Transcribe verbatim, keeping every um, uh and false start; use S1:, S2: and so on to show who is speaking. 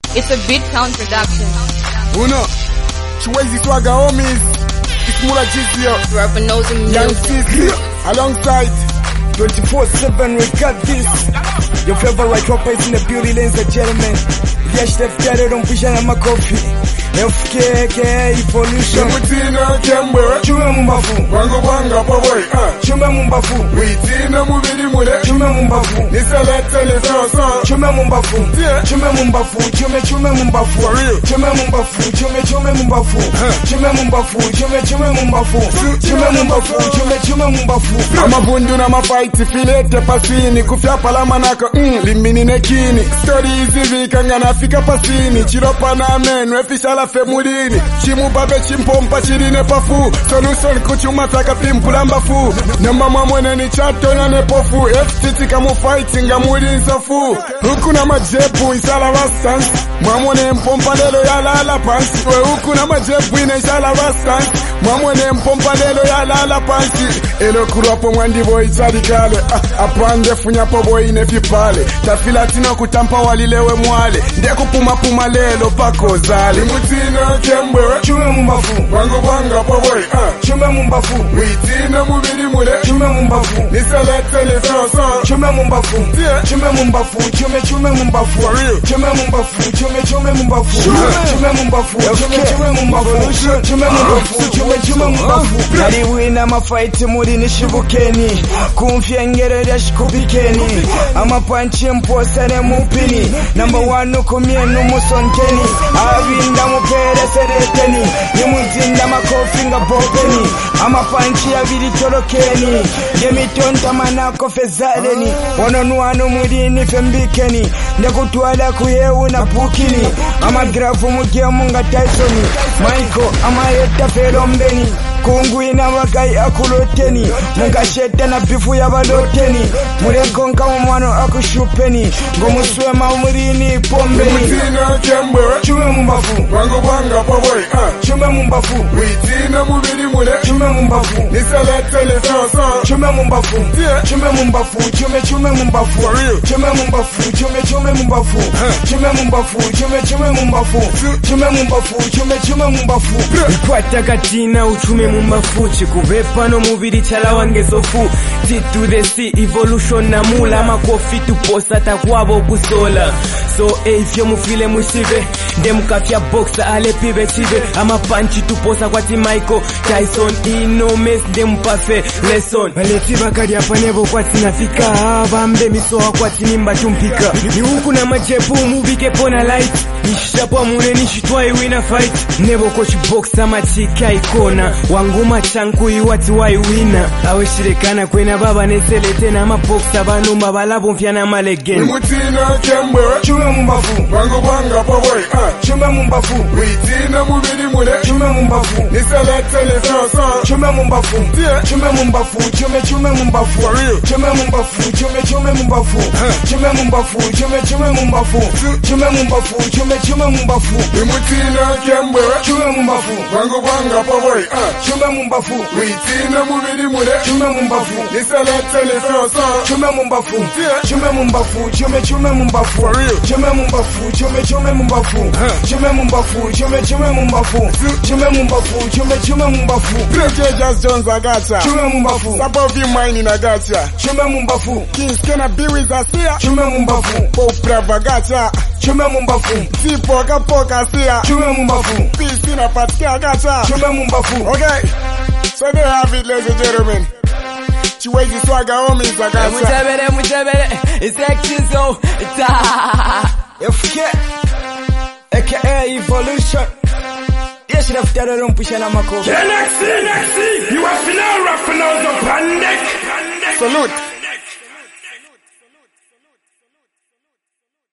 S1: It's a Beat Town production.
S2: Uno, Chiwezi Swagga homies. It's Mula Jizio.
S1: Rapper knows him
S2: Young
S1: music.
S2: Cizzy. Alongside
S3: twenty-four seven, we got this. Your favorite rapper is in the beauty, ladies and gentlemen. Yes, they've got it on Pishan and my coffee. F K K Evolution.
S2: Mutina Kembe.
S3: Chume mumbafu.
S2: Wango wanga boy.
S3: Chume mumbafu.
S2: Witina mubili mule.
S3: Chume mumbafu.
S2: Niselete nisoso.
S3: Chume mumbafu. Chume mumbafu. Chume chume mumbafu.
S2: For real.
S3: Chume mumbafu. Chume chume mumbafu. Chume mumbafu. Chume chume mumbafu. Chume mumbafu. Chume chume mumbafu.
S2: Amavundu na mafighti filete pasini. Kufya palama nako mm, limini nekini. Story hizi vikanga nafika pasini. Chiropa na menu efishala femulini. Chimubabe chimpompa chirine pafu. Solution kuchuma saka pimpula mbafu. Namba mamwene ni chato na nepofu. F T T kamu fighting ngamuri nsofu. Huku na majepu isala rastans. Mamwene mpompa lelo ya lala pansi. We huku na majepu ina isala rastans. Mamwene mpompa lelo ya lala pansi. Elo kuropo mwandi boy charikale. Ah, apande funyapo boy nefipale. Tafila tino kutampa walilewe mwale. Ndeku puma puma lelo pako zale. Mutina Kembe.
S3: Chume mumbafu.
S2: Wango wanga boy. Ah,
S3: Chume mumbafu.
S2: witina mubili mule.
S3: Chume mumbafu.
S2: Niselete nisoso.
S3: Chume mumbafu. Chume mumbafu. Chume chume mumbafu.
S2: For real.
S3: Chume mumbafu. Chume chume mumbafu. Chume mumbafu. Chume chume mumbafu. Chume mumbafu. Chume chume mumbafu. Nali wina mafight muri nishibukeni. Kumfyengere yashikubikeni. Amapanchi mposane mupini. Number one kumye numusonkeni. Abinda mupere sereteni. Nimuzinda makofi nga bobeni. Amapanchi abiri torokeni. Gemitonta manako fezaleni. Wanonuano murini fembikeni. Ndekutwala kuyewu na pukini. Amagrafu mugemu nga Tysoni. Michael amayeta felombeni. Kunguina wakai akuloteni. Mungashete na bifu ya baloteni. Murekonka umwano akushupeni. Ngomuswema umurini pombeni.
S2: Mutina Kembe.
S3: Chume mumbafu.
S2: Wango wanga boy. Ah,
S3: Chume mumbafu.
S2: witina mubili mule.
S3: Chume mumbafu.
S2: Niselete nisoso.
S3: Chume mumbafu. Chume mumbafu. Chume chume mumbafu.
S2: For real.
S3: Chume mumbafu. Chume chume mumbafu. Chume mumbafu. Chume chume mumbafu. Chume mumbafu. Chume chume mumbafu.
S4: Ikwata katina uchume mumbafu. Chikubepa no mubiri chala wangezofu. T to the C evolution na mula. Makofi tuposa takwabo kusola. So ifyo mufile musive. Demukafya boxa ale pibe chive. Ama panchi tuposa kwa ti Michael Tyson. Ino mes demupafe lesson. Maleti bakari apanebo kwa tinafika. Bambe misoha kwa tinimba chumpika. Ni huku na majepu mubike pona light. Nishapo mune nishitwai wina fight. Nebo kochi boxa machika ikona. Wanguma chanku iwati wai wina. Awe shirekana kwena baba neselete na maboxa banumba balabo mfyana malegeni.
S2: Mutina Kembe.
S3: Chume mumbafu.
S2: Wango wanga boy. Ah,
S3: Chume mumbafu.
S2: witina mubili mule.
S3: Chume mumbafu.
S2: Niselete nisoso.
S3: Chume mumbafu. Chume mumbafu. Chume chume mumbafu.
S2: For real.
S3: Chume mumbafu. Chume chume mumbafu. Chume mumbafu. Chume chume mumbafu. Chume mumbafu. Chume chume mumbafu.
S2: Mutina Kembe.
S3: Chume mumbafu.
S2: Wango wanga boy. Ah,
S3: Chume mumbafu.
S2: witina mubili mule.
S3: Chume mumbafu.
S2: Niselete nisoso.
S3: Chume mumbafu. Chume mumbafu. Chume chume mumbafu.
S2: For real.
S3: Chume mumbafu. Chume chume mumbafu. Chume mumbafu. Chume chume mumbafu. Chume mumbafu. Chume chume mumbafu.
S2: Break Just Jones agacha.
S3: Chume mumbafu.
S2: Sabovi mine na gacha.
S3: Chume mumbafu.
S2: Kings kena biwi asia.
S3: Chume mumbafu.
S2: Popra bagacha.
S3: Chume mumbafu.
S2: Sipoka poka sia.
S3: Chume mumbafu.
S2: Peace na patika gacha.
S3: Chume mumbafu.
S2: Okay. So there have it, ladies and gentlemen. Chiwezi Swagga homies agacha.
S4: Mujabere mujabere. It's Exizo.
S3: F K aka Evolution. Yes, should have started on pushing a mako.
S5: N X C, N X C, you are final rap for now, the pandemic.
S2: Salute.